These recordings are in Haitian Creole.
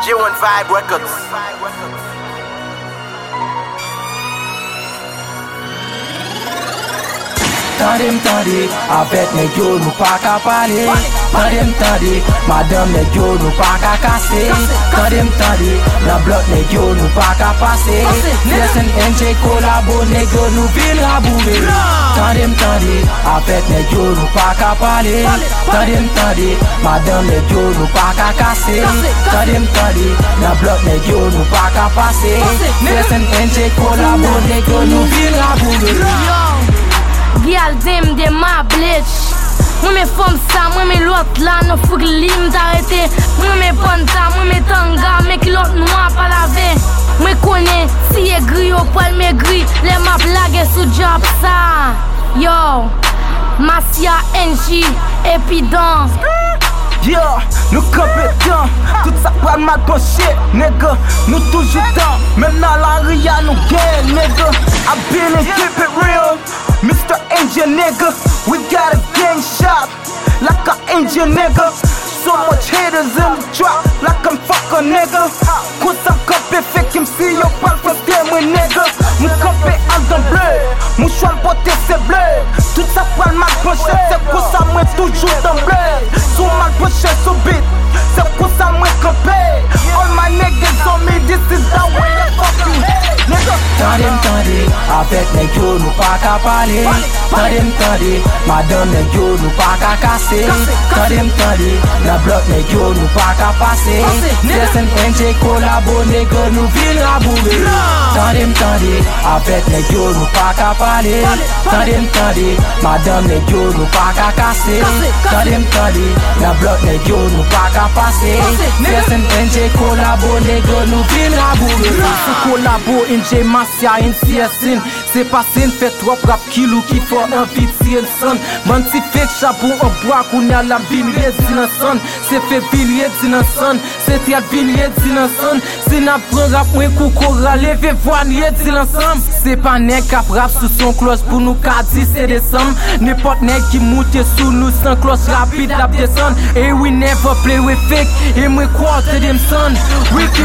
G1 Vibe Records. Tande, avec nèg yo nou pa ka pale. Tande, madame nèg yo nou pa ka kase. Tande, la bloc nèg yo nou pa ka pase. SNNJ collabo nèg yo nou vin raboule. Tande, avec nèg yo nou pa ka pale. Tande, madame nèg yo nou pa ka kase. Tande, la bloc nèg yo nou pa ka pase. SNNJ collabo nèg yo nou vin raboule. Gyal dem de ma bleach. Mwen me fom sa, mwen me lot la, no fuk lim t'arrete. Mwen me panta, mwen me tanga, me kilot noa pa lave. Mwen kone, si ye gri yo pal me gri, le ma blage sou job sa. Yo, Masia NG, Epidon. Yeah, nous compétents, tout ça pas mal penché, nigga. Nous toujours temps, même dans la ria nous gagne, nigga. I been and keep it real, Mr. Angel nigga. We got a gang shop, like a angel nigga. So much haters in the drop, like I'm fuck a nigga. Cause I'm copé, fait qu'il me see yo pas for them, nigga. Mon copé en d'un bleu, mon choix porté c'est bleu. Tout ça pas mal penché, c'est pour ça moi toujours dans bleu. Sous mal penché, sous beat, c'est pour ça moi campé. All my niggas on me, this is the way they fuck you, nigga. Tande, avec nèg yo nou pa ka pale. Tande, madame nèg yo nou pa ka kase. Tande, la bloc nèg yo nou pa ka pase. SNNJ collabo nèg yo nou vin raboule. Tande, avec nèg yo nou pa ka pale. Tande, madame nèg yo nou pa ka kase. Tande, la bloc nèg yo nou pa ka pase. SNNJ collabo nèg yo nou vin raboule. Se collabo NJ Masia NCSN. C'est passé une fait trop rap kilo qui faut envie de tirer le son. Man si fait chapeau en bois qu'on a la ville dit dans son. C'est fait ville dit dans son. C'est théâtre ville dit dans son. C'est n'a prend rap moins coucou ralever voir dit l'ensemble. C'est pas nèg cap rap sous son cloche pour nous qu'a dit c'est décembre. N'importe nèg qui monte sous nous sans cloche rapide la descendre. Et we never play with fake. Et moi croire c'est dem son. Wiki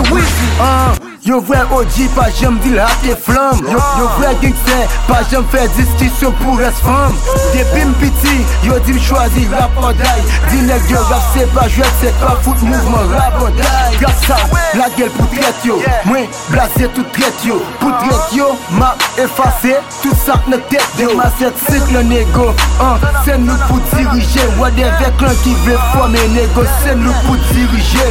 Yo vrai OG, pas j'aime dire à tes flammes. Yo vrai gangster, pas j'aime faire discussion pour reste femme. Depuis m'piti, yo dit m'choisir rap or die. Dis nèg yo rap c'est pas jouer, c'est pas foot mouvement rap or die. Grâce ça, la gueule pour traite yo. Moi, blasé tout traite yo. Pour traite yo, m'a effacé tout ça dans tête yo. Ma cette cycle négo, c'est nous pour diriger. Whatever clan qui veut former négo, c'est nous pour diriger.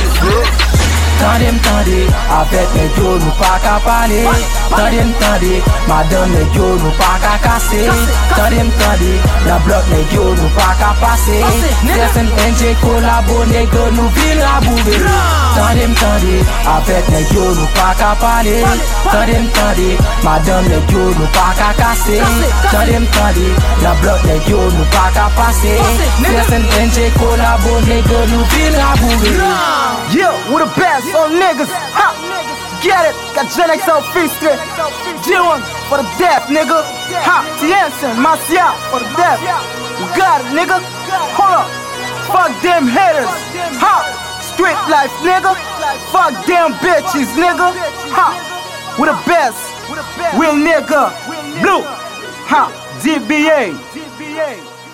Tande, avec nèg yo nou pa ka pale. Tande, madame nèg yo nou pa ka kase. Tande, la bloc nèg yo nou pa ka pase. SNNJ collabo nèg yo nou vin raboule. Tande, avec nèg yo nou pa ka pale. Tande, madame nèg yo nou pa ka kase. Tande, la bloc nèg yo nou pa ka pase. SNNJ collabo nèg yo nou vin raboule. Yeah, we the best on niggas. Ha! Get it? Got Gen XO Feaster. G1 for the death, nigga. Ha! Tiensen, Masia for the death. You got it, nigga. Hold up. Fuck them haters. Ha! Street life, nigga. Fuck them bitches, nigga. Ha! We the best. Real nigga. Blue. Ha! DBA.